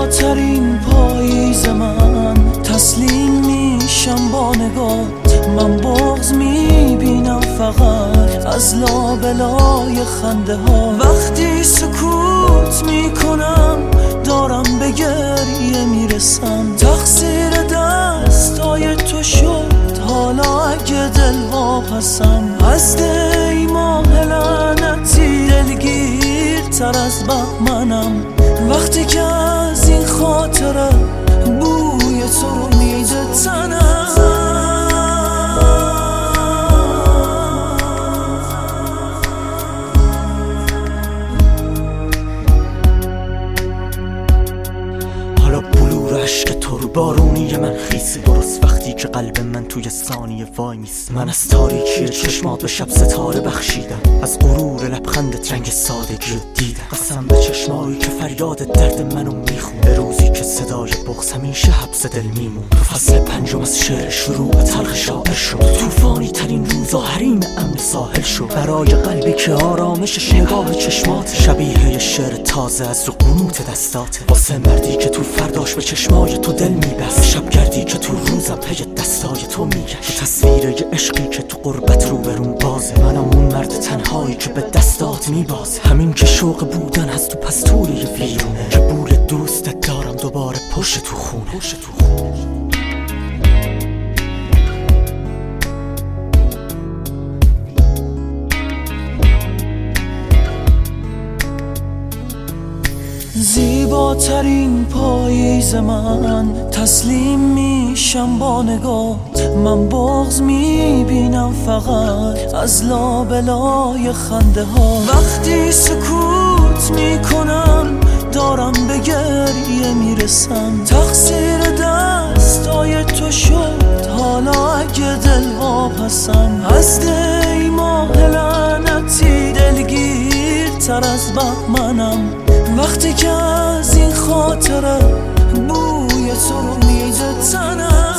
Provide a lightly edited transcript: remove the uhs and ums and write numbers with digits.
زیباترین پاییز من، تسلیم میشم با نگات. من بغض میبینم فقط از لابلای خنده ها. وقتی سکوت میکنم دارم به گریه میرسم. تقصیر دستای تو شد، حالا اگه دل واپسم. از دی ماه لعنتی دلگیرتر از بهمنم. وقتی که از این خاطره بوی تو رو میده تنم. حالا بلور عشق تو رو بارونی من خیسه، درست وقتی که قلب من توی ثانیه وای میست. من از تاریکی چشمات به شب ستاره بخشیدم، از غرور لبخندت رنگ سادگی رو دیدم. قسم به چشمایی که فریاد درد منو میخون، به روزی که صدای بغض همیشه حبس دل میمون. تو فصل پنجم از شعر شروع تلخ شاعر شد، طوفانی ترین روزا حریم امن ساحل شد. برای قلبی که آرامشش نگاه چشمات، شبیه شعر تازه از رو قنوت دستاته. واسه مردی که تو فرداش به چشمای تو دل میبست، شبگردی که تو روزم پی دستای تو میگشت. تو تصویر یه عشقی که تو قربت رو برون بازه، منم اون مرد تنهایی که به دستات میبازه. همین که شوق بودن از تو پستوری ویرونه، که بول دوستت دارم دوباره پشت تو خونه. زیباترین پاییز من، تسلیم میشم با نگات. من بغض میبینم فقط از لابلای خنده ها. وقتی سکوت میکنم دارم به گریه میرسم. تقصیر دستای تو شد، حالا اگه دل واپسم. از دی ماه لعنتی دلگیرتر از بهمنم. وقتی که از این خاطره بوی تو رو میده تنم.